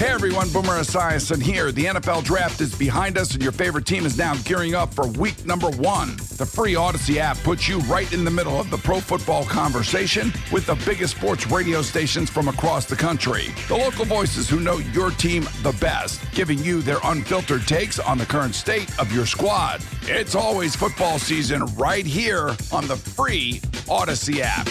Hey everyone, Boomer Esiason here. The NFL Draft is behind us and your favorite team is now gearing up for week number 1. The free Odyssey app puts you right in the middle of the pro football conversation with the biggest sports radio stations from across the country. The local voices who know your team the best, giving you their unfiltered takes on the current state of your squad. It's always football season right here on the free Odyssey app.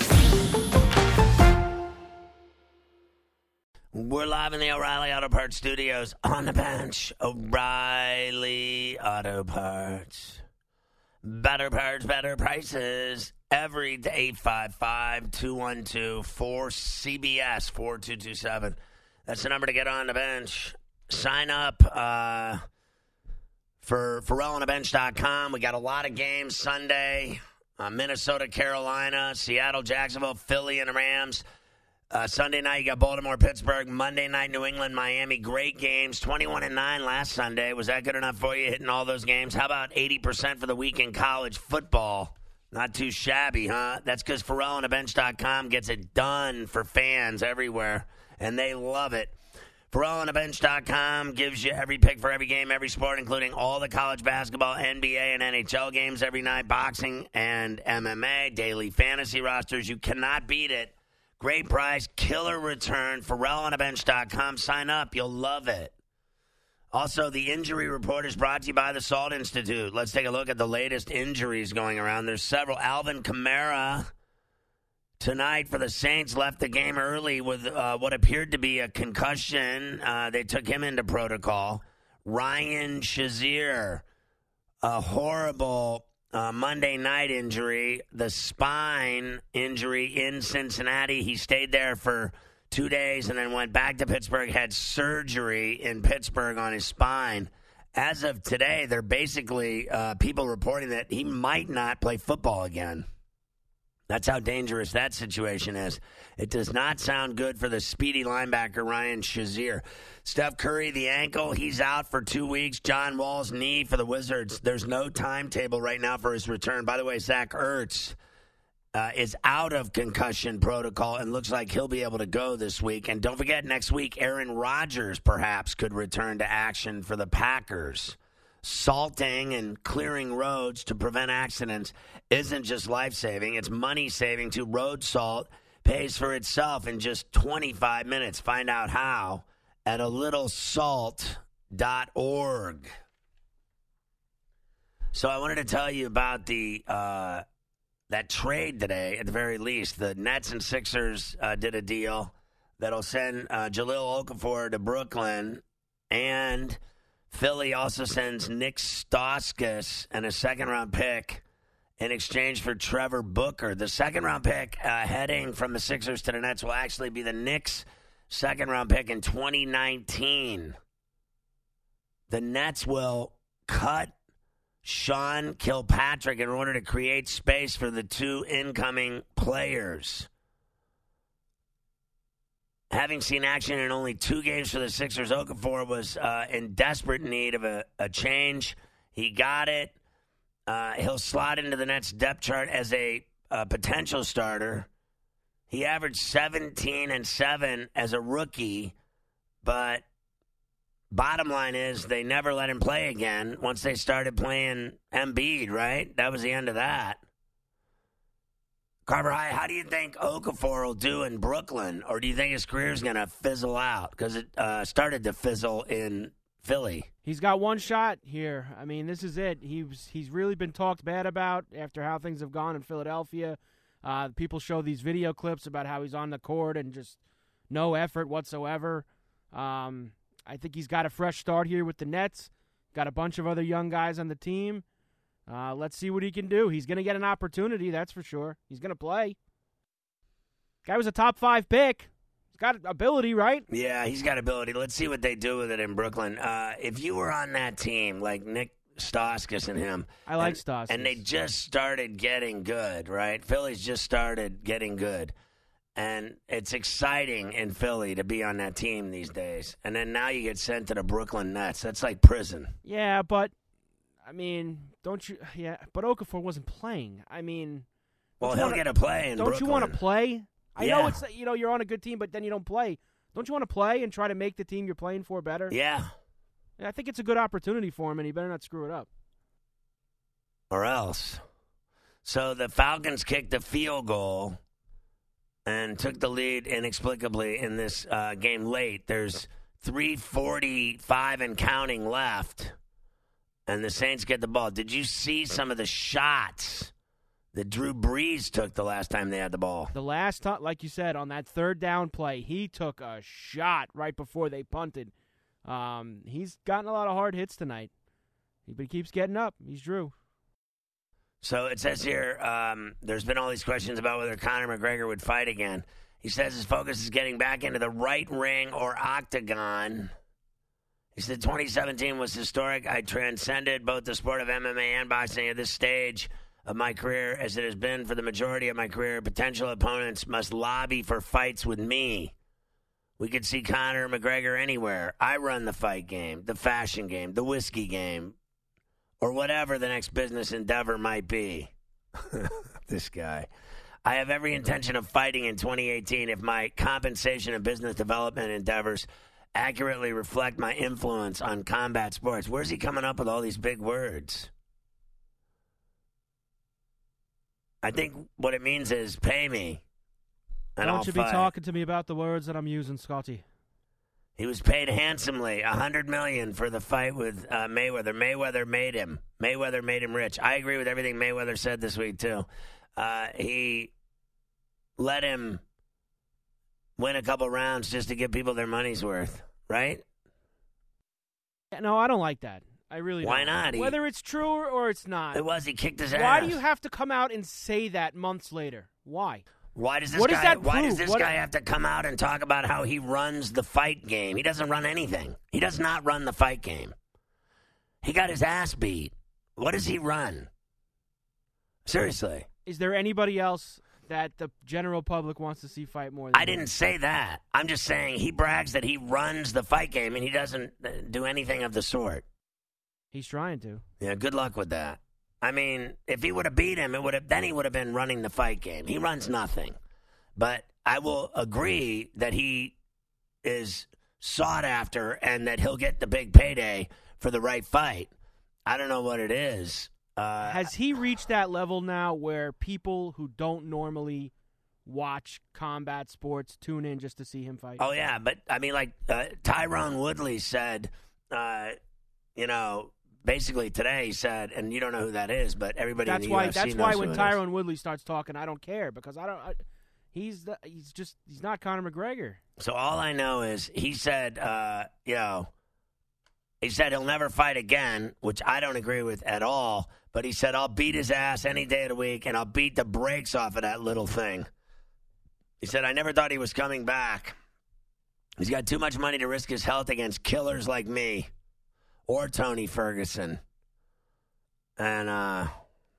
We're live in the O'Reilly Auto Parts studios on the bench. O'Reilly Auto Parts. Better parts, better prices. Every day, 855-212-4CBS, 4227. That's the number to get on the bench. Sign up for ForelOnTheBench.com. We got a lot of games Sunday. Minnesota, Carolina, Seattle, Jacksonville, Philly, and the Rams. Sunday night, you got Baltimore, Pittsburgh. Monday night, New England, Miami. Great games. 21-9 last Sunday. Was that good enough for you, hitting all those games? How about 80% for the week in college football? Not too shabby, huh? That's because ForelOnTheBench.com gets it done for fans everywhere, and they love it. ForelOnTheBench.com gives you every pick for every game, every sport, including all the college basketball, NBA, and NHL games every night, boxing and MMA, daily fantasy rosters. You cannot beat it. Great price, killer return, ForelOnTheBench.com. Sign up. You'll love it. Also, the injury report is brought to you by the Salt Institute. Let's take a look at the latest injuries going around. There's several. Alvin Kamara tonight for the Saints left the game early with what appeared to be a concussion. They took him into protocol. Ryan Shazier, a horrible Monday night injury, the spine injury in Cincinnati. He stayed there for 2 days and then went back to Pittsburgh, had surgery in Pittsburgh on his spine. As of today, they're basically people reporting that he might not play football again. That's how dangerous that situation is. It does not sound good for the speedy linebacker, Ryan Shazier. Steph Curry, the ankle, he's out for 2 weeks. John Wall's knee for the Wizards. There's no timetable right now for his return. By the way, Zach Ertz is out of concussion protocol and looks like he'll be able to go this week. And don't forget, next week, Aaron Rodgers perhaps could return to action for the Packers. Salting and clearing roads to prevent accidents isn't just life-saving, it's money-saving too. Road salt pays for itself in just 25 minutes. Find out how at alittlesalt.org. So I wanted to tell you about the that trade today, at the very least. The Nets and Sixers did a deal that'll send Jahlil Okafor to Brooklyn, and Philly also sends Nick Stauskas and a second-round pick in exchange for Trevor Booker. The second-round pick heading from the Sixers to the Nets will actually be the Knicks' second-round pick in 2019. The Nets will cut Sean Kilpatrick in order to create space for the two incoming players. Having seen action in only 2 games for the Sixers, Okafor was in desperate need of a change. He got it. He'll slot into the Nets depth chart as a potential starter. He averaged 17 and 7 as a rookie, but bottom line is they never let him play again once they started playing Embiid, right? That was the end of that. Carver High, how do you think Okafor will do in Brooklyn? Or do you think his career is going to fizzle out? Because it started to fizzle in Philly. He's got one shot here. I mean, this is it. He's really been talked bad about after how things have gone in Philadelphia. People show these video clips about how he's on the court and just no effort whatsoever. I think he's got a fresh start here with the Nets. Got a bunch of other young guys on the team. Let's see what he can do. He's going to get an opportunity, that's for sure. He's going to play. Guy was a top 5 pick. He's got ability, right? Yeah, he's got ability. Let's see what they do with it in Brooklyn. If you were on that team, like Nick Stauskas and him. I like Stauskas. And they just started getting good, right? Philly's just started getting good. And it's exciting in Philly to be on that team these days. And then now you get sent to the Brooklyn Nets. That's like prison. Yeah, but, I mean, don't you? Yeah, but Okafor wasn't playing. I mean. Well, he'll get a play in Brooklyn. Don't you want to play? I know it's, you're on a good team, but then you don't play. Don't you want to play and try to make the team you're playing for better? Yeah. I think it's a good opportunity for him, and he better not screw it up. Or else. So the Falcons kicked a field goal and took the lead inexplicably in this game late. There's 3:45 and counting left, and the Saints get the ball. Did you see some of the shots that Drew Brees took the last time they had the ball? The last time, like you said, on that third down play, he took a shot right before they punted. He's gotten a lot of hard hits tonight, but he keeps getting up. He's Drew. So it says here, there's been all these questions about whether Conor McGregor would fight again. He says his focus is getting back into the right ring or octagon. He said 2017 was historic. I transcended both the sport of MMA and boxing at this stage of my career, as it has been for the majority of my career. Potential opponents must lobby for fights with me. We could see Conor McGregor anywhere. I run the fight game, the fashion game, the whiskey game, or whatever the next business endeavor might be. This guy. I have every intention of fighting in 2018 if my compensation and business development endeavors accurately reflect my influence on combat sports. Where's he coming up with all these big words? I think what it means is pay me. And Don't you I'll be fight. talking to me about the words that I'm using, Scotty. He was paid handsomely, $100 million for the fight with Mayweather. Mayweather made him. Mayweather made him rich. I agree with everything Mayweather said this week too. He let him win a couple rounds just to give people their money's worth, right? No, I don't like that. I really don't. Why not? Whether it's true or it's not. It was. He kicked his ass. Why do you have to come out and say that months later? Why? Why does this What guy? does that Why does prove? this guy have to come out and talk about how he runs the fight game? He doesn't run anything. He does not run the fight game. He got his ass beat. What does he run? Seriously. Is there anybody else that the general public wants to see fight more than I him? didn't say that. I'm just saying he brags that he runs the fight game and he doesn't do anything of the sort. He's trying to. Yeah, good luck with that. I mean, if he would have beat him, then he would have been running the fight game. He runs nothing. But I will agree that he is sought after and that he'll get the big payday for the right fight. I don't know what it is. Has he reached that level now where people who don't normally watch combat sports tune in just to see him fight? Oh, yeah. But, I mean, like Tyrone Woodley said, basically today he said, and you don't know who that is, but everybody in the UFC That's knows why who when it is. Tyrone Woodley starts talking, I don't care because he's not Conor McGregor. So all I know is he said, he said he'll never fight again, which I don't agree with at all. But he said, I'll beat his ass any day of the week, and I'll beat the brakes off of that little thing. He said, I never thought he was coming back. He's got too much money to risk his health against killers like me or Tony Ferguson. And, I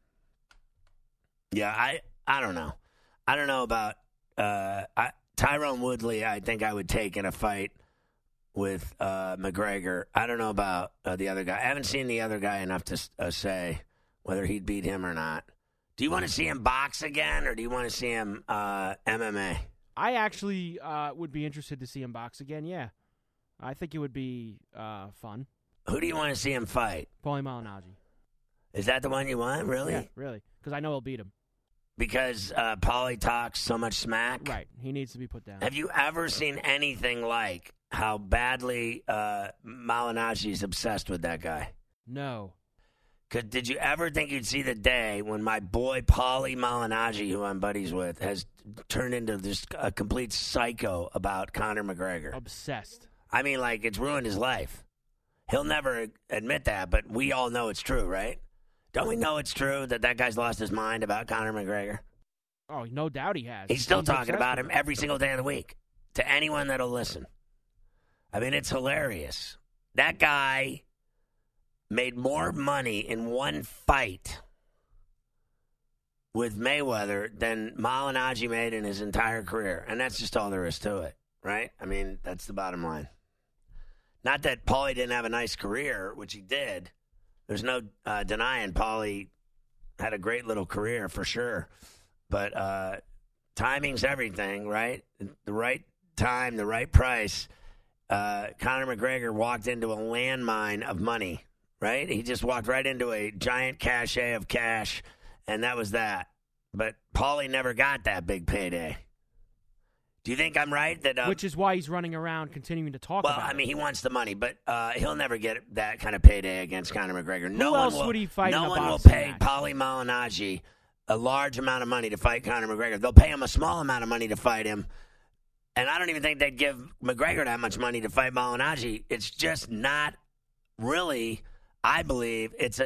don't know. I don't know about Tyrone Woodley. I think I would take in a fight with McGregor. I don't know about the other guy. I haven't seen the other guy enough to say whether he'd beat him or not. Do you want to see him box again, or do you want to see him MMA? I actually would be interested to see him box again, yeah. I think it would be fun. Who do you want to see him fight? Paulie Malignaggi. Is that the one you want, really? Yeah, really. Because I know he'll beat him. Because Paulie talks so much smack? Right. He needs to be put down. Have you ever seen anything like how badly Malignaggi is obsessed with that guy? No. Did you ever think you'd see the day when my boy Paulie Malignaggi, who I'm buddies with, has turned into a complete psycho about Conor McGregor? Obsessed. I mean, like, it's ruined his life. He'll never admit that, but we all know it's true, right? Don't we know it's true that guy's lost his mind about Conor McGregor? Oh, no doubt he has. He's still talking obsessed about with him every single day of the week to anyone that'll listen. I mean, it's hilarious. That guy made more money in one fight with Mayweather than Malignaggi made in his entire career. And that's just all there is to it, right? I mean, that's the bottom line. Not that Paulie didn't have a nice career, which he did. There's no denying Paulie had a great little career for sure. But timing's everything, right? The right time, the right price, Conor McGregor walked into a landmine of money, right? He just walked right into a giant cachet of cash, and that was that. But Paulie never got that big payday. Do you think I'm right? Which is why he's running around continuing to talk about it. Well, I mean, he wants the money, but he'll never get that kind of payday against Conor McGregor. Who else would he fight in a boxing No one will pay match? Paulie Malignaggi a large amount of money to fight Conor McGregor. They'll pay him a small amount of money to fight him. And I don't even think they'd give McGregor that much money to fight Malignaggi. It's just not really, I believe, it's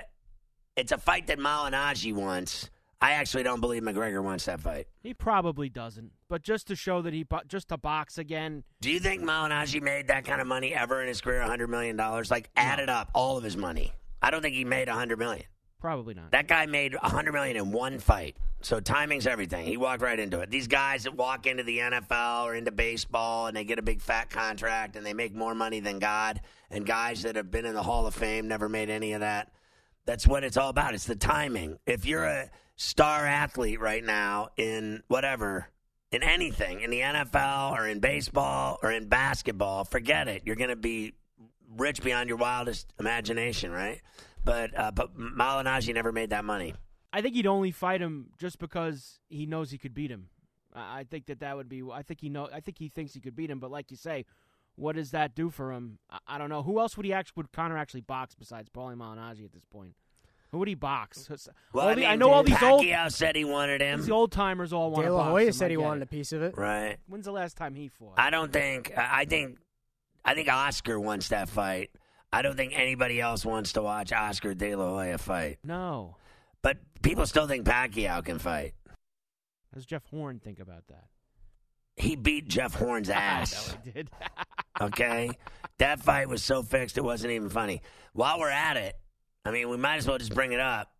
a fight that Malignaggi wants. I actually don't believe McGregor wants that fight. He probably doesn't. But just to show that just to box again. Do you think Malignaggi made that kind of money ever in his career, $100 million? Like, added up all of his money. I don't think he made $100 million. Probably not. That guy made $100 million in one fight. So timing's everything. He walked right into it. These guys that walk into the NFL or into baseball and they get a big fat contract and they make more money than God, and guys that have been in the Hall of Fame never made any of that. That's what it's all about. It's the timing. If you're a star athlete right now in whatever, in anything, in the NFL or in baseball or in basketball, forget it. You're going to be rich beyond your wildest imagination, right? But Malignaggi never made that money. I think he'd only fight him just because he knows he could beat him. I think that would be. I think he thinks he could beat him. But like you say, what does that do for him? I don't know. Who else would Conor actually box besides Paulie Malignaggi at this point? Who would he box? Well, I know all these old. Pacquiao said he wanted him. These old timers all want De to La box Hoya him. said he wanted a piece of it. Right. When's the last time he fought? I think Oscar wants that fight. I don't think anybody else wants to watch Oscar De La Hoya fight. No. But people still think Pacquiao can fight. How does Jeff Horn think about that? He beat Jeff Horn's ass. I know he did. Okay? That fight was so fixed it wasn't even funny. While we're at it, I mean, we might as well just bring it up.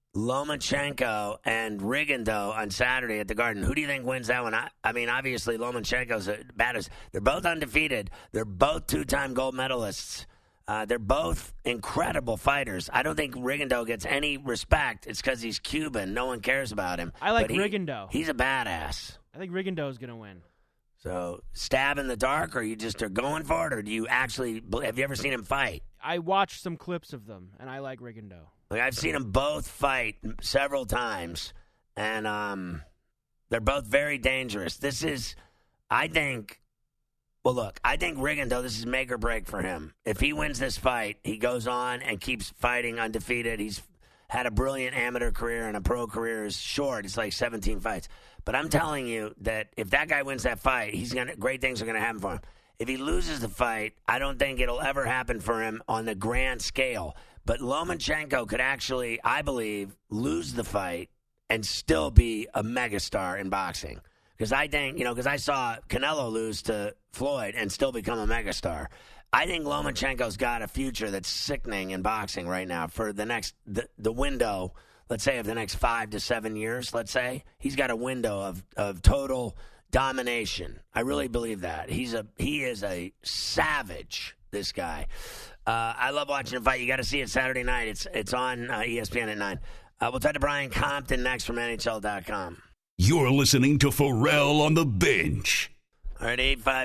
Lomachenko and Rigondeaux on Saturday at the Garden. Who do you think wins that one? I mean, obviously, Lomachenko's a baddest. They're both undefeated. They're both two-time gold medalists. They're both incredible fighters. I don't think Rigondeaux gets any respect. It's because he's Cuban. No one cares about him. I like Rigondeaux. He's a badass. I think Rigondeaux's going to win. So, stab in the dark, or you just are going for it, or do you actually – have you ever seen him fight? I watched some clips of them, and I like Rigondeaux. Like, I've seen them both fight several times, and they're both very dangerous. This is – I think – well, look, I think Rigondeaux, this is make or break for him. If he wins this fight, he goes on and keeps fighting undefeated. He's had a brilliant amateur career, and a pro career is short. It's like 17 fights. But I'm telling you that if that guy wins that fight, great things are going to happen for him. If he loses the fight, I don't think it'll ever happen for him on the grand scale. But Lomachenko could actually, I believe, lose the fight and still be a megastar in boxing. Because I think, because I saw Canelo lose to Floyd and still become a megastar. I think Lomachenko's got a future that's sickening in boxing right now for the next, the window, let's say, of the next 5 to 7 years, let's say. He's got a window of total domination. I really believe that. He is a savage, this guy. I love watching him fight. You got to see it Saturday night. It's on ESPN at 9. We'll talk to Brian Compton next from NHL.com. You're listening to Pharrell on the Bench. All right,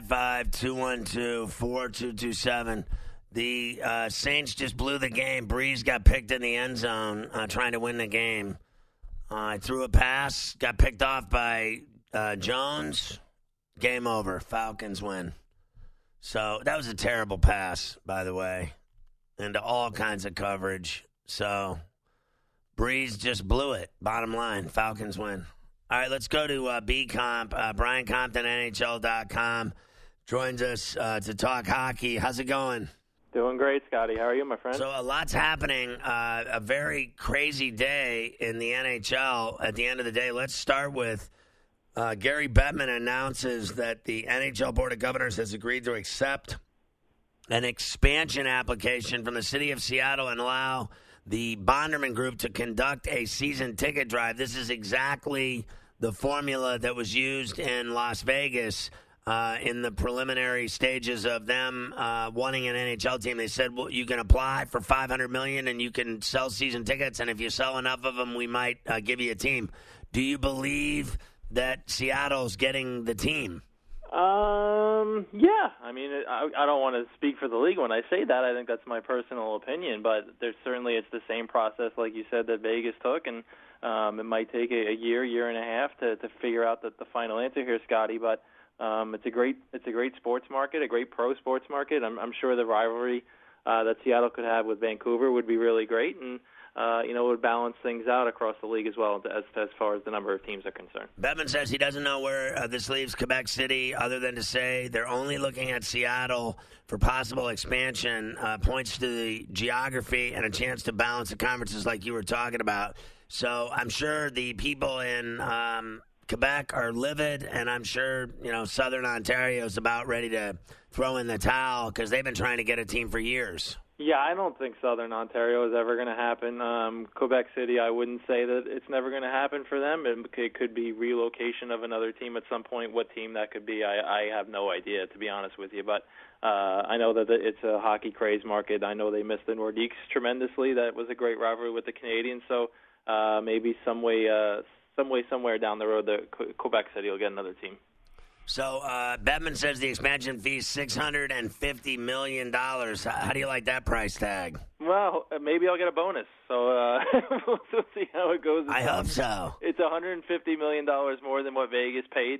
855-212-4227. The Saints just blew the game. Breeze got picked in the end zone trying to win the game. Threw a pass, got picked off by Jones. Game over. Falcons win. So that was a terrible pass, by the way, into all kinds of coverage. So Breeze just blew it. Bottom line, Falcons win. All right, let's go to B-Comp. Brian Compton, NHL.com, joins us to talk hockey. How's it going? Doing great, Scotty. How are you, my friend? So a lot's happening. A very crazy day in the NHL. At the end of the day, let's start with Gary Bettman announces that the NHL Board of Governors has agreed to accept an expansion application from the city of Seattle and allow the Bonderman Group to conduct a season ticket drive. This is exactly the formula that was used in Las Vegas in the preliminary stages of them wanting an NHL team. They said, well, you can apply for $500 million and you can sell season tickets, and if you sell enough of them, we might give you a team. Do you believe that Seattle's getting the team? Yeah. I mean, I don't want to speak for the league when I say that. I think that's my personal opinion, but there's certainly it's the same process, like you said, that Vegas took, and it might take a year and a half to figure out the final answer here, Scotty. But it's a great sports market, a great pro sports market. I'm sure the rivalry that Seattle could have with Vancouver would be really great, and would balance things out across the league as well as far as the number of teams are concerned. Bettman says he doesn't know where this leaves Quebec City other than to say they're only looking at Seattle for possible expansion, points to the geography and a chance to balance the conferences like you were talking about. So I'm sure the people in Quebec are livid, and I'm sure, Southern Ontario is about ready to throw in the towel because they've been trying to get a team for years. Yeah, I don't think Southern Ontario is ever going to happen. Quebec City, I wouldn't say that it's never going to happen for them. It could be relocation of another team at some point. What team that could be, I have no idea, to be honest with you. But I know that it's a hockey craze market. I know they missed the Nordiques tremendously. That was a great rivalry with the Canadiens. So maybe somewhere down the road, Quebec City will get another team. So Bettman says the expansion fee is $650 million. How do you like that price tag? Well, maybe I'll get a bonus. So we'll see how it goes. I hope so. It's $150 million more than what Vegas paid.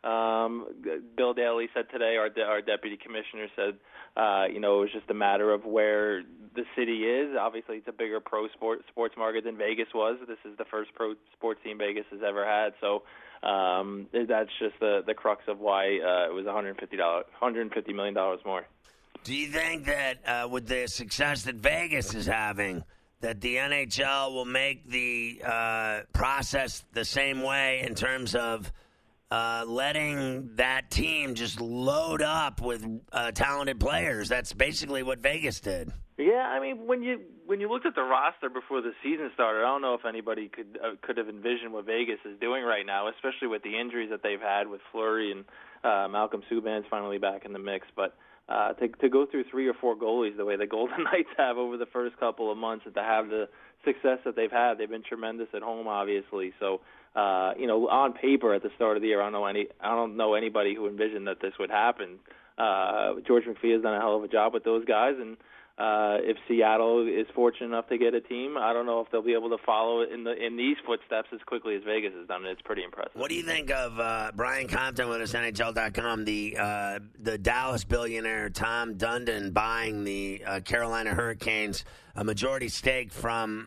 Bill Daly said today, our deputy commissioner said, it was just a matter of where the city is. Obviously, it's a bigger pro sports market than Vegas was. This is the first pro sports team Vegas has ever had. So that's just the crux of why it was $150 million more. Do you think that with the success that Vegas is having, that the NHL will make the process the same way in terms of letting that team just load up with talented players? That's basically what Vegas did. Yeah, I mean, when you looked at the roster before the season started, I don't know if anybody could have envisioned what Vegas is doing right now, especially with the injuries that they've had with Fleury and Malcolm Subban's finally back in the mix. But to go through 3 or 4 goalies the way the Golden Knights have over the first couple of months, and to have the success that they've had, they've been tremendous at home, obviously. So, on paper at the start of the year, I don't know anybody who envisioned that this would happen. George McPhee has done a hell of a job with those guys, and if Seattle is fortunate enough to get a team, I don't know if they'll be able to follow in these footsteps as quickly as Vegas has done. It's pretty impressive. What do you think of Brian Compton with us, NHL.com, the Dallas billionaire Tom Dundon buying the Carolina Hurricanes, a majority stake from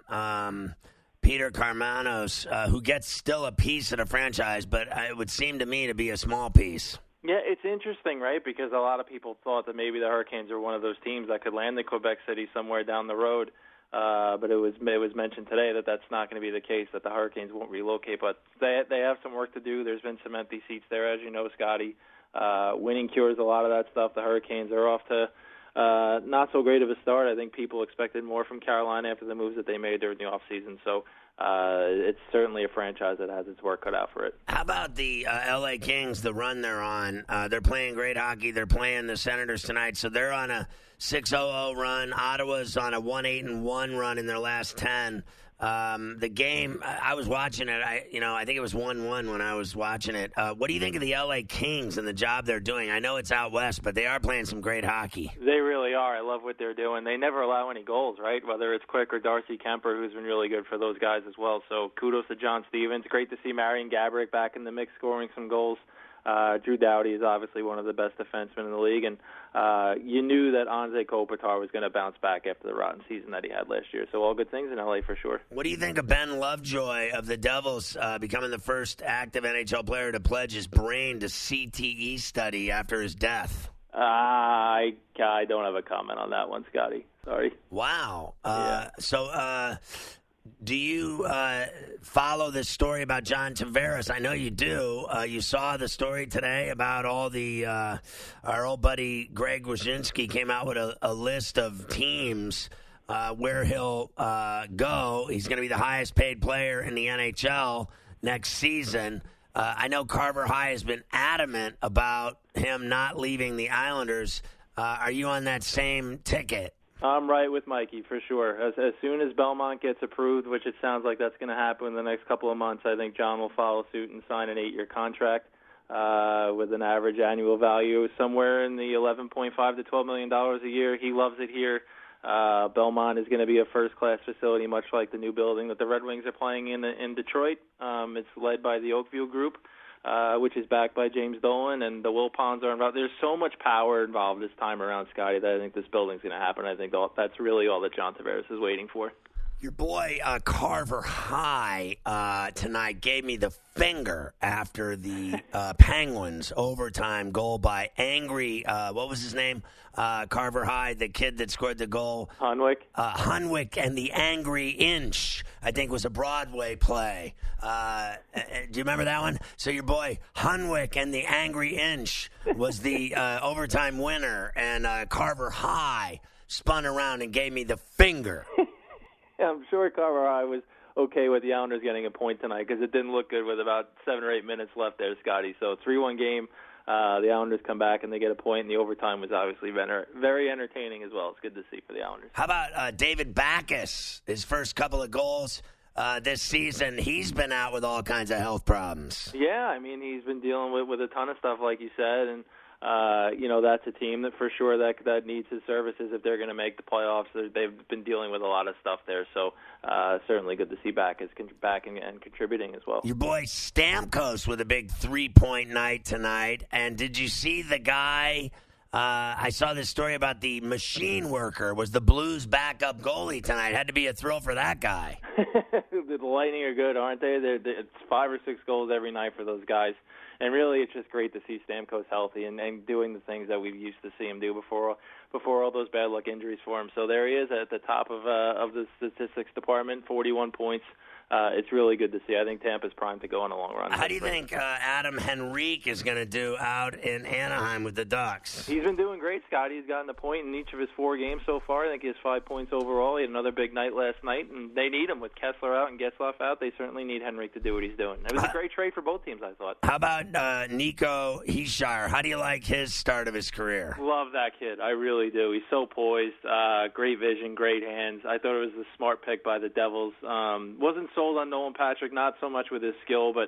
Peter Karmanos, who gets still a piece of the franchise, but it would seem to me to be a small piece. Yeah, it's interesting, right? Because a lot of people thought that maybe the Hurricanes are one of those teams that could land in Quebec City somewhere down the road. But it was mentioned today that that's not going to be the case, that the Hurricanes won't relocate. But they have some work to do. There's been some empty seats there, as you know, Scotty. Winning cures a lot of that stuff. The Hurricanes are off to not so great of a start. I think people expected more from Carolina after the moves that they made during the offseason. So it's certainly a franchise that has its work cut out for it. How about the L.A. Kings, the run they're on? They're playing great hockey. They're playing the Senators tonight, so they're on a 6-0-0 run. Ottawa's on a 1-8-1 run in their last 10. The game, I was watching it. I think it was 1-1 when I was watching it. What do you think of the L.A. Kings and the job they're doing? I know it's out west, but they are playing some great hockey. They really are. I love what they're doing. They never allow any goals, right? Whether it's Quick or Darcy Kemper, who's been really good for those guys as well. So kudos to John Stevens. Great to see Marian Gaborik back in the mix, scoring some goals. Drew Doughty is obviously one of the best defensemen in the league, and you knew that Anze Kopitar was going to bounce back after the rotten season that he had last year. So all good things in LA for sure. What do you think of Ben Lovejoy of the Devils becoming the first active NHL player to pledge his brain to CTE study after his death? I don't have a comment on that one, Scotty. Sorry. Wow. Yeah. So do you follow this story about John Tavares? I know you do. You saw the story today about all the our old buddy Greg Wyshynski came out with a list of teams where he'll go. He's going to be the highest paid player in the NHL next season. I know Carver High has been adamant about him not leaving the Islanders. Are you on that same ticket? I'm right with Mikey, for sure. As soon as Belmont gets approved, which it sounds like that's going to happen in the next couple of months, I think John will follow suit and sign an 8-year contract. with an average annual value somewhere in the $11.5 to $12 million a year. He loves it here. Belmont is going to be a first-class facility, much like the new building that the Red Wings are playing in Detroit. It's led by the Oakview Group, which is backed by James Dolan, and the Wilpons are involved. There's so much power involved this time around, Scotty, that I think this building's going to happen. I think that's really all that John Tavares is waiting for. Your boy Carver High tonight gave me the finger after the Penguins overtime goal by angry, what was his name? Carver High, the kid that scored the goal. Hunwick. Hunwick and the Angry Inch, I think, was a Broadway play. Do you remember that one? So your boy Hunwick and the Angry Inch was the overtime winner, and Carver High spun around and gave me the finger. I'm sure Carver High was okay with the Islanders getting a point tonight because it didn't look good with about 7 or 8 minutes left there, Scotty. So 3-1 game. The Islanders come back and they get a point, and the overtime was obviously very entertaining as well. It's good to see for the Islanders. How about David Backes? His first couple of goals this season, he's been out with all kinds of health problems. Yeah, I mean, he's been dealing with a ton of stuff, like you said, and that's a team that for sure that needs his services if they're going to make the playoffs. They've been dealing with a lot of stuff there, so certainly good to see back and contributing as well. Your boy Stamkos with a big 3-point night tonight, and did you see the guy? I saw this story about the machine worker was the Blues' backup goalie tonight. Had to be a thrill for that guy. The Lightning are good, aren't they? It's 5 or 6 goals every night for those guys. And really, it's just great to see Stamkos healthy and doing the things that we used to see him do before all those bad luck injuries for him. So there he is at the top of the statistics department, 41 points. It's really good to see. I think Tampa's primed to go on a long run. How do you think Adam Henrique is going to do out in Anaheim with the Ducks? He's been doing great, Scott. He's gotten a point in each of his 4 games so far. I think he has 5 points overall. He had another big night last night, and they need him with Kessler out and Getzlaf out. They certainly need Henrique to do what he's doing. It was a great trade for both teams, I thought. How about Nico Hischier? How do you like his start of his career? Love that kid. I really do. He's so poised, great vision, great hands. I thought it was a smart pick by the Devils. Wasn't sold on Nolan Patrick, not so much with his skill, but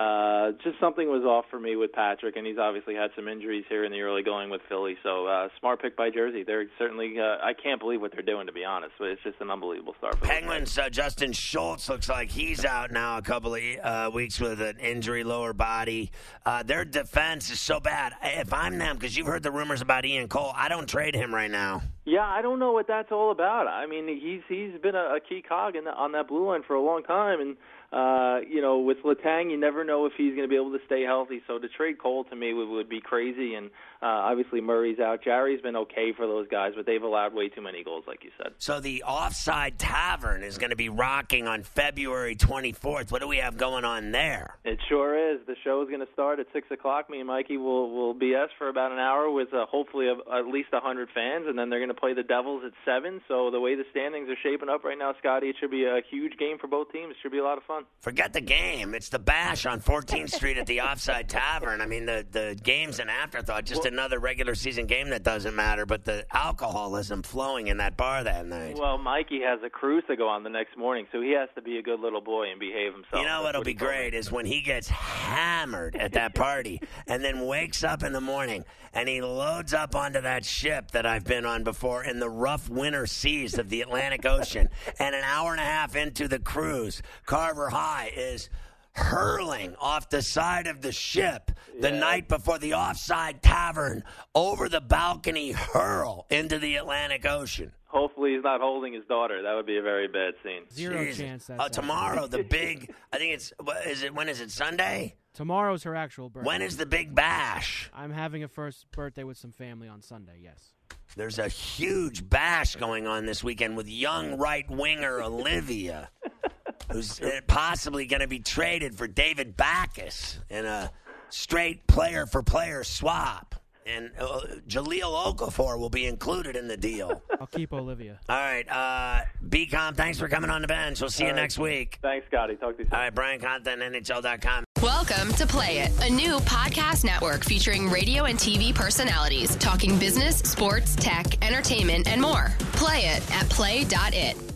just something was off for me with Patrick, and he's obviously had some injuries here in the early going with Philly. So smart pick by Jersey. They're certainly I can't believe what they're doing, to be honest. But it's just an unbelievable start for Penguins. Justin Schultz looks like he's out now a couple of weeks with an injury, lower body. Their defense is so bad. If I'm them, because you've heard the rumors about Ian Cole, I don't trade him right now. Yeah, I don't know what that's all about. I mean, he's been a key cog on that blue line for a long time, and with Letang, you never know if he's going to be able to stay healthy. So to trade Cole to me would be crazy. And obviously Murray's out. Jarry's been okay for those guys, but they've allowed way too many goals, like you said. So the Offside Tavern is going to be rocking on February 24th. What do we have going on there? It sure is. The show is going to start at 6 o'clock. Me and Mikey will BS for about an hour with hopefully at least 100 fans, and then they're going to play the Devils at 7. So the way the standings are shaping up right now, Scotty, it should be a huge game for both teams. It should be a lot of fun. Forget the game. It's the bash on 14th Street at the Offside Tavern. I mean, the game's an afterthought, just another regular season game that doesn't matter, but the alcoholism flowing in that bar that night. Well, Mikey has a cruise to go on the next morning, so he has to be a good little boy and behave himself. You know what'll be great is when he gets hammered at that party and then wakes up in the morning and he loads up onto that ship that I've been on before in the rough winter seas of the Atlantic Ocean, and an hour and a half into the cruise, Carver High is hurling off the side of the ship the night before the Offside Tavern over the balcony hurl into the Atlantic Ocean. Hopefully he's not holding his daughter. That would be a very bad scene. Zero chance that's tomorrow, the big, I think when is it, Sunday? Tomorrow's her actual birthday. When is the big bash? I'm having a first birthday with some family on Sunday, yes. There's a huge bash going on this weekend with young right winger Olivia, who's possibly going to be traded for David Backes in a straight player-for-player swap. And Jahlil Okafor will be included in the deal. I'll keep Olivia. All right. BCom, thanks for coming on the bench. We'll see you next week. Thanks, Scotty. Talk to you soon. All right, Brian Content, NHL.com. Welcome to Play It, a new podcast network featuring radio and TV personalities talking business, sports, tech, entertainment, and more. Play it at play.it.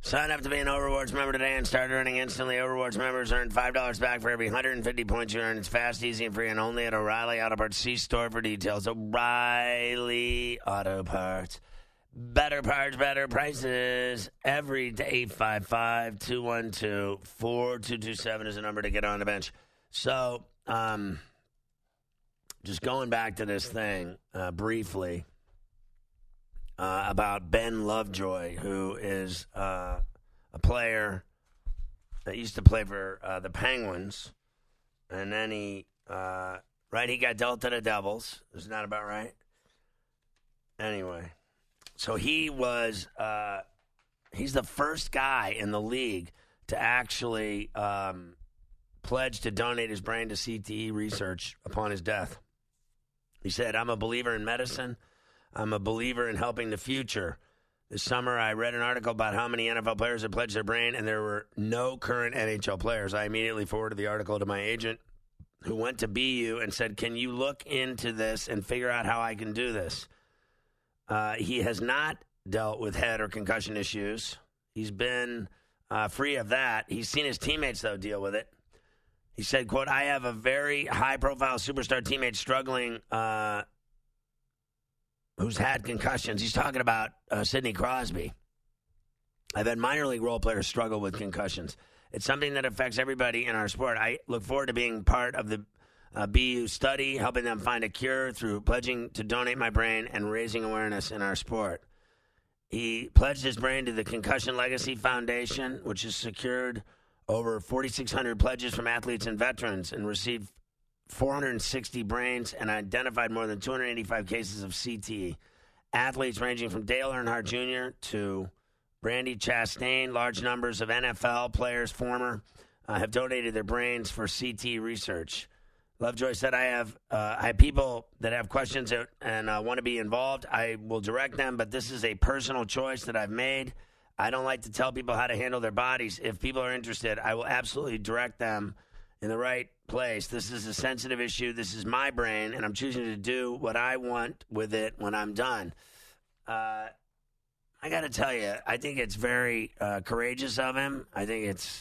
Sign up to be an Overwards member today and start earning instantly. Overwards members earn $5 back for every 150 points you earn. It's fast, easy, and free, and only at O'Reilly Auto Parts. See store for details. O'Reilly Auto Parts. Better parts, better prices. Every day, 855-212-4227 is the number to get on the bench. So, just going back to this thing briefly. About Ben Lovejoy, who is a player that used to play for the Penguins, and then he got dealt to the Devils. Isn't that about right? Anyway, so he was he's the first guy in the league to actually pledge to donate his brain to CTE research upon his death. He said, "I'm a believer in medicine. I'm a believer in helping the future. This summer, I read an article about how many NFL players had pledged their brain, and there were no current NHL players. I immediately forwarded the article to my agent, who went to BU and said, can you look into this and figure out how I can do this? He has not dealt with head or concussion issues. He's been free of that. He's seen his teammates, though, deal with it. He said, quote, I have a very high-profile superstar teammate struggling who's had concussions. He's talking about Sidney Crosby. I've had minor league role players struggle with concussions. It's something that affects everybody in our sport. I look forward to being part of the BU study, helping them find a cure through pledging to donate my brain and raising awareness in our sport. He pledged his brain to the Concussion Legacy Foundation, which has secured over 4,600 pledges from athletes and veterans and received 460 brains and identified more than 285 cases of CTE. Athletes ranging from Dale Earnhardt Jr. to Brandi Chastain, large numbers of NFL players, former, have donated their brains for CTE research. Lovejoy said, I have people that have questions and want to be involved. I will direct them, but this is a personal choice that I've made. I don't like to tell people how to handle their bodies. If people are interested, I will absolutely direct them in the right place. This is a sensitive issue. This is my brain, and I'm choosing to do what I want with it when I'm done. I got to tell you, I think it's very courageous of him. I think it's,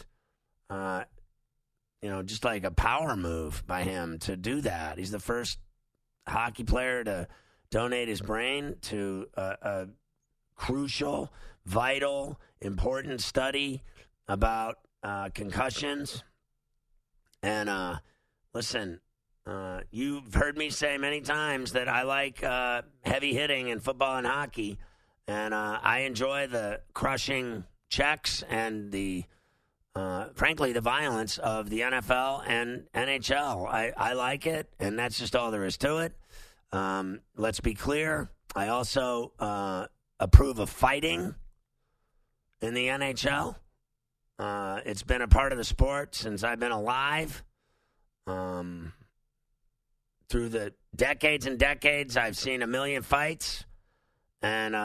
just like a power move by him to do that. He's the first hockey player to donate his brain to a crucial, vital, important study about concussions. And listen, you've heard me say many times that I like heavy hitting in football and hockey, and I enjoy the crushing checks and frankly, the violence of the NFL and NHL. I like it, and that's just all there is to it. Let's be clear. I also approve of fighting in the NHL. It's been a part of the sport since I've been alive. Through the decades and decades, I've seen a million fights. And,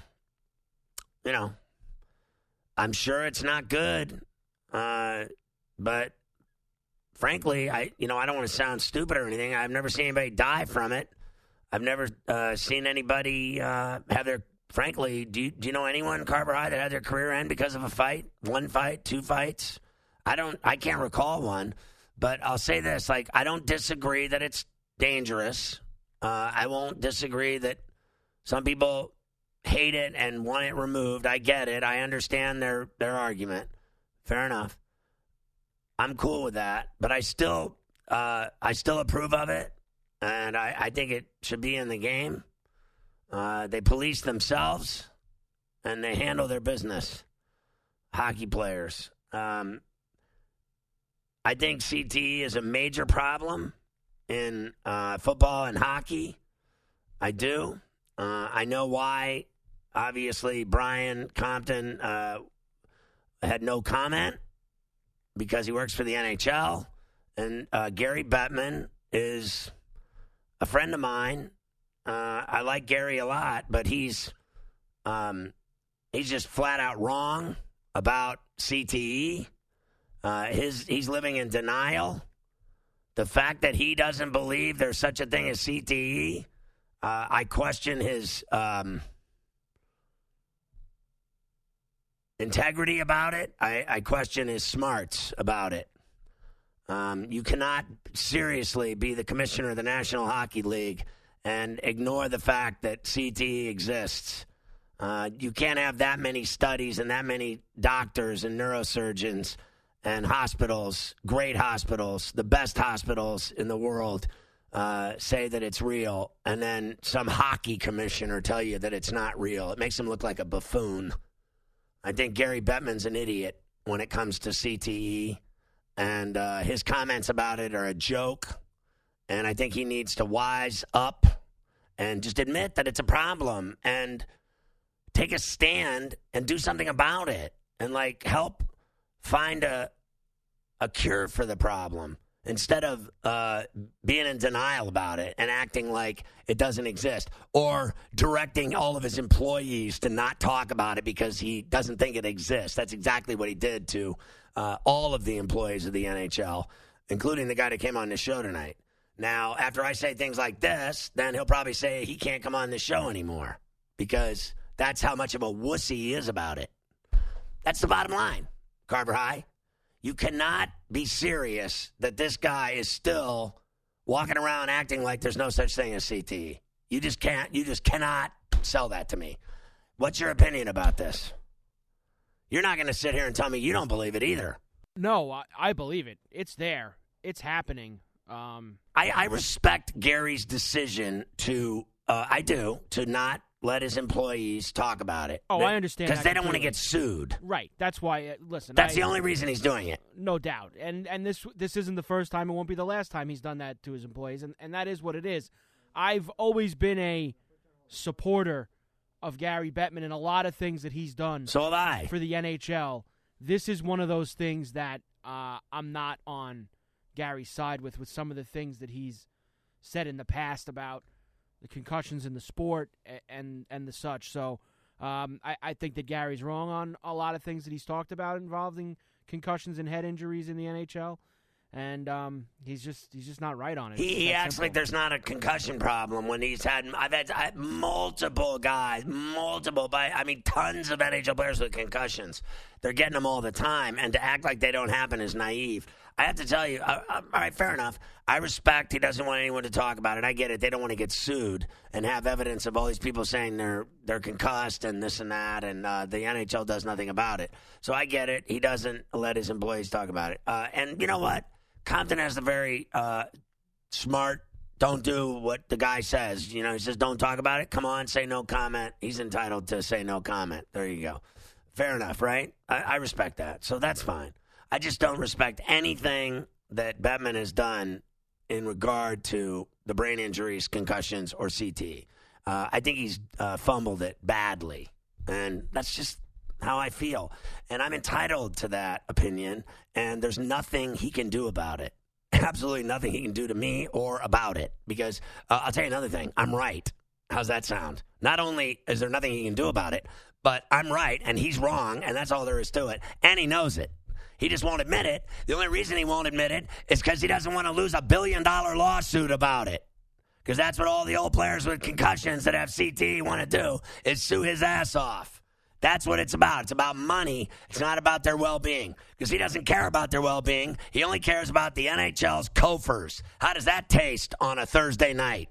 I'm sure it's not good. But frankly, I don't want to sound stupid or anything. I've never seen anybody die from it. I've never seen anybody have their... Frankly, do you know anyone, Carver High, that had their career end because of a fight? One fight, two fights? I can't recall one. But I'll say this, I don't disagree that it's dangerous. I won't disagree that some people hate it and want it removed. I get it. I understand their argument. Fair enough. I'm cool with that. But I still approve of it. And I think it should be in the game. They police themselves, and they handle their business. Hockey players. I think CTE is a major problem in football and hockey. I do. I know why. Obviously, Brian Compton had no comment because he works for the NHL. And Gary Bettman is a friend of mine. I like Gary a lot, but he's just flat out wrong about CTE. He's living in denial. The fact that he doesn't believe there's such a thing as CTE, I question his integrity about it. I question his smarts about it. You cannot seriously be the commissioner of the National Hockey League and ignore the fact that CTE exists. You can't have that many studies and that many doctors and neurosurgeons and hospitals, great hospitals, the best hospitals in the world, say that it's real, and then some hockey commissioner tell you that it's not real. It makes him look like a buffoon. I think Gary Bettman's an idiot when it comes to CTE, and his comments about it are a joke, and I think he needs to wise up and just admit that it's a problem and take a stand and do something about it and, like, help find a cure for the problem instead of being in denial about it and acting like it doesn't exist or directing all of his employees to not talk about it because he doesn't think it exists. That's exactly what he did to all of the employees of the NHL, including the guy that came on the show tonight. Now, after I say things like this, then he'll probably say he can't come on the show anymore because that's how much of a wussy he is about it. That's the bottom line, Carver High. You cannot be serious that this guy is still walking around acting like there's no such thing as CTE. You just can't. You just cannot sell that to me. What's your opinion about this? You're not going to sit here and tell me you don't believe it either. No, I believe it. It's there. It's happening. I respect Gary's decision to not let his employees talk about it. Oh, I understand. Because they don't want to get sued. Right. That's why, listen. That's the only reason he's doing it. No doubt. And this isn't the first time. It won't be the last time he's done that to his employees. And that is what it is. I've always been a supporter of Gary Bettman and a lot of things that he's done. So have I. For the NHL. This is one of those things that I'm not on Gary's side with some of the things that he's said in the past about the concussions in the sport and the such. So I think that Gary's wrong on a lot of things that he's talked about involving concussions and head injuries in the NHL. And he's just not right on it. He acts like there's not a concussion problem when I've had multiple guys, tons of NHL players with concussions. They're getting them all the time, and to act like they don't happen is naive. I have to tell you, all right, fair enough. I respect he doesn't want anyone to talk about it. I get it. They don't want to get sued and have evidence of all these people saying they're concussed and this and that, and the NHL does nothing about it. So I get it. He doesn't let his employees talk about it. And you know what? Compton has the very smart, don't do what the guy says. You know, he says, don't talk about it. Come on, say no comment. He's entitled to say no comment. There you go. Fair enough, right? I respect that. So that's fine. I just don't respect anything that Bettman has done in regard to the brain injuries, concussions, or CT. I think he's fumbled it badly. And that's just how I feel. And I'm entitled to that opinion, and there's nothing he can do about it. Absolutely nothing he can do to me or about it. Because I'll tell you another thing. I'm right. How's that sound? Not only is there nothing he can do about it, but I'm right, and he's wrong, and that's all there is to it. And he knows it. He just won't admit it. The only reason he won't admit it is because he doesn't want to lose $1 billion lawsuit about it. Because that's what all the old players with concussions that have CTE want to do, is sue his ass off. That's what it's about. It's about money. It's not about their well-being. Because he doesn't care about their well-being. He only cares about the NHL's coffers. How does that taste on a Thursday night?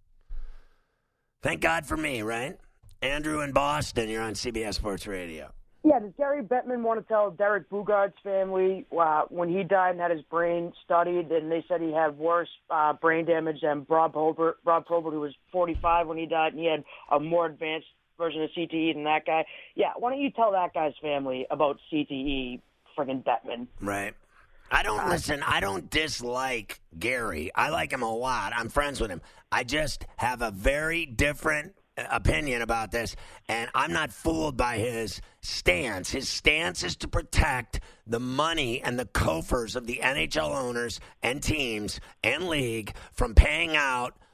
Thank God for me, right? Andrew in Boston, you're on CBS Sports Radio. Yeah, does Gary Bettman want to tell Derek Boogaard's family when he died and had his brain studied, and they said he had worse brain damage than Rob Probert, who was 45 when he died, and he had a more advanced version of CTE than that guy? Yeah, why don't you tell that guy's family about CTE, friggin' Bettman? Right. I don't dislike Gary. I like him a lot. I'm friends with him. I just have a very different opinion about this, and I'm not fooled by his stance. His stance is to protect the money and the coffers of the NHL owners and teams and league from paying out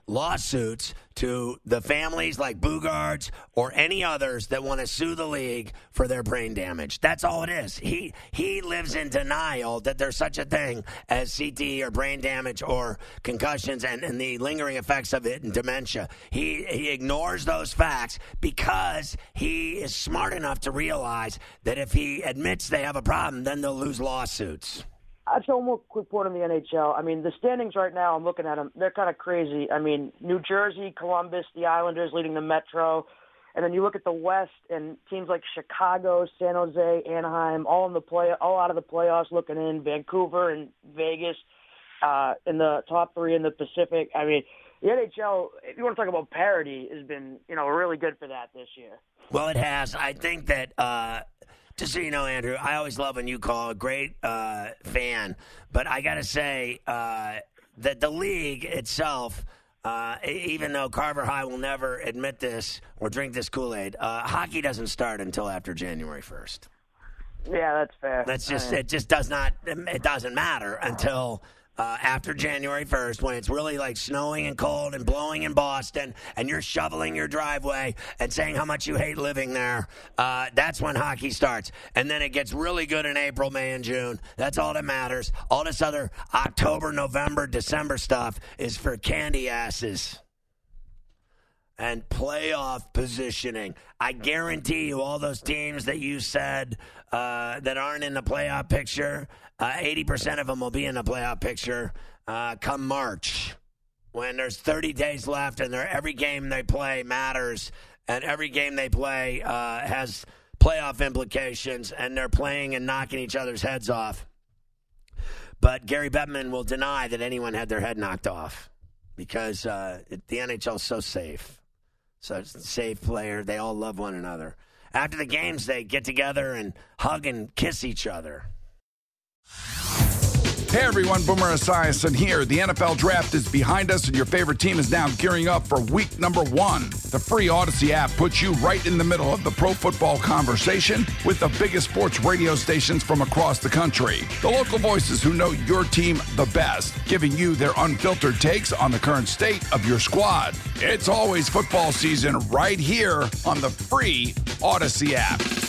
lawsuits to the families like Boogaard's or any others that want to sue the league for their brain damage. That's all it is. He lives in denial that there's such a thing as CTE or brain damage or concussions and the lingering effects of it and dementia. He ignores those facts because he is smart enough to realize that if he admits they have a problem, then they'll lose lawsuits. I'll show one more quick point on the NHL. I mean, the standings right now, I'm looking at them, they're kind of crazy. I mean, New Jersey, Columbus, the Islanders leading the Metro. And then you look at the West and teams like Chicago, San Jose, Anaheim, all out of the playoffs looking in, Vancouver and Vegas in the top three in the Pacific. I mean, the NHL, if you want to talk about parity, has been, really good for that this year. Well, it has. I think that just so you know, Andrew, I always love when you call. A great fan. But I got to say that the league itself, even though Carver High will never admit this or drink this Kool-Aid, hockey doesn't start until after January 1st. Yeah, that's fair. It just doesn't matter until after January 1st, when it's really like snowing and cold and blowing in Boston, and you're shoveling your driveway and saying how much you hate living there. That's when hockey starts. And then it gets really good in April, May, and June. That's all that matters. All this other October, November, December stuff is for candy asses. And playoff positioning. I guarantee you all those teams that you said that aren't in the playoff picture, 80% of them will be in the playoff picture come March, when there's 30 days left and every game they play matters, and every game they play has playoff implications, and they're playing and knocking each other's heads off. But Gary Bettman will deny that anyone had their head knocked off because the NHL is so safe. So it's a safe player. They all love one another. After the games, they get together and hug and kiss each other. Hey everyone, Boomer Esiason here. The NFL Draft is behind us and your favorite team is now gearing up for week number 1. The free Odyssey app puts you right in the middle of the pro football conversation with the biggest sports radio stations from across the country. The local voices who know your team the best, giving you their unfiltered takes on the current state of your squad. It's always football season right here on the free Odyssey app.